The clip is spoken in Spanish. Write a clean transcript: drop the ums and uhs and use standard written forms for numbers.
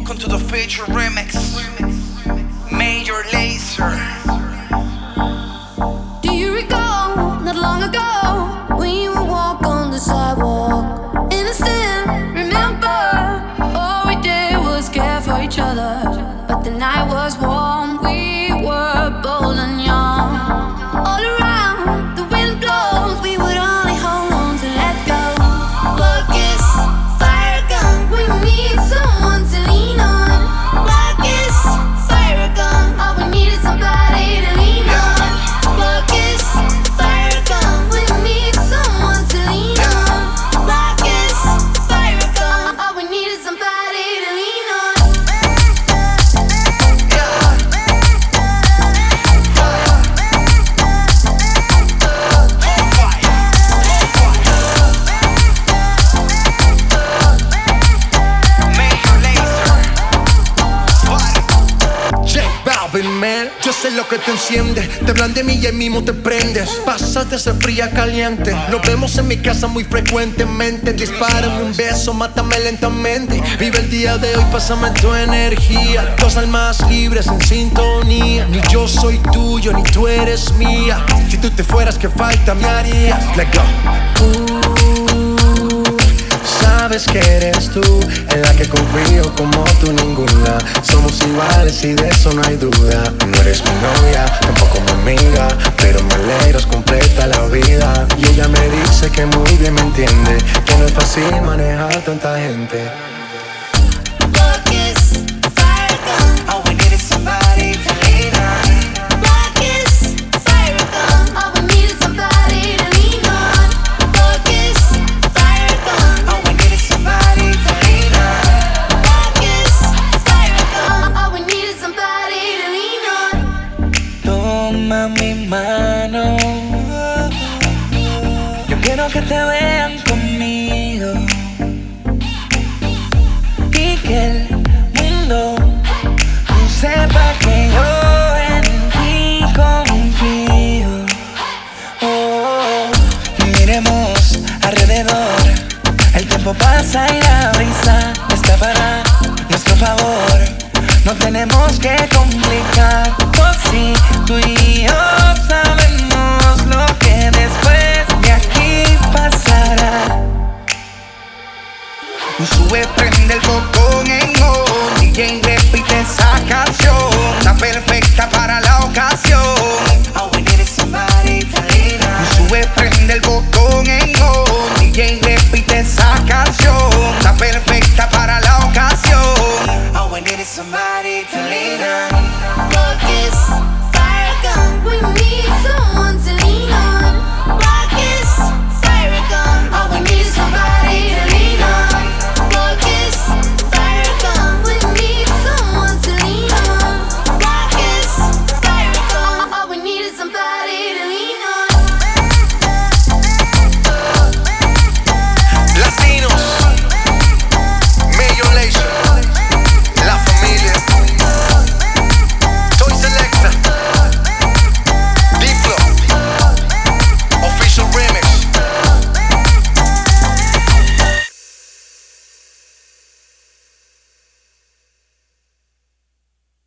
Welcome to the Future Remix. Major Lazer. Do you recall, not long ago, we would walk on the sidewalk? Innocent, remember, all we did was care for each other. But the night was warm, we were bold and young. All around, the wind blows, we would only hold on to let go. Look, it's fire gun, we need someone to lean on. Look, it's fire gun, all we need is somebody to lean on. Look, it's fire gun, we need someone to lean on. Look, it's fire gun, all we need is somebody to lean on. Man, yo sé lo que te enciende. Te hablan de mí y ahí mismo te prendes. Pasas de ser fría a caliente. Nos vemos en mi casa muy frecuentemente. Dispárame un beso, mátame lentamente. Vive el día de hoy, pásame tu energía. Dos almas libres en sintonía. Ni yo soy tuyo, ni tú eres mía. Si tú te fueras, ¿qué falta me harías? Let's go. Sabes que eres tú, en la que confío como tú ninguna. Somos iguales y de eso no hay duda. No eres mi novia, tampoco mi amiga, pero me alegras, completa la vida. Y ella me dice que muy bien me entiende, que no es fácil manejar tanta gente. Look, it's fire gun, All we need is somebody to lean on. look, it's fire gun, all we need is somebody to lean on. Look, it's fire gun, All we need is somebody to lean on. look, it's fire gun, all we need is somebody to lean on. Toma mi mano, yo quiero que te vean conmigo y que el mundo sepa que yo en ti confío. Oh, miremos alrededor, el tiempo pasa y la brisa está para nuestro favor. No tenemos que complicar, pues sí, tú y yo sabemos lo que después de aquí pasará. Sube, prende el botón en on. DJ repite esa canción, está perfecta para la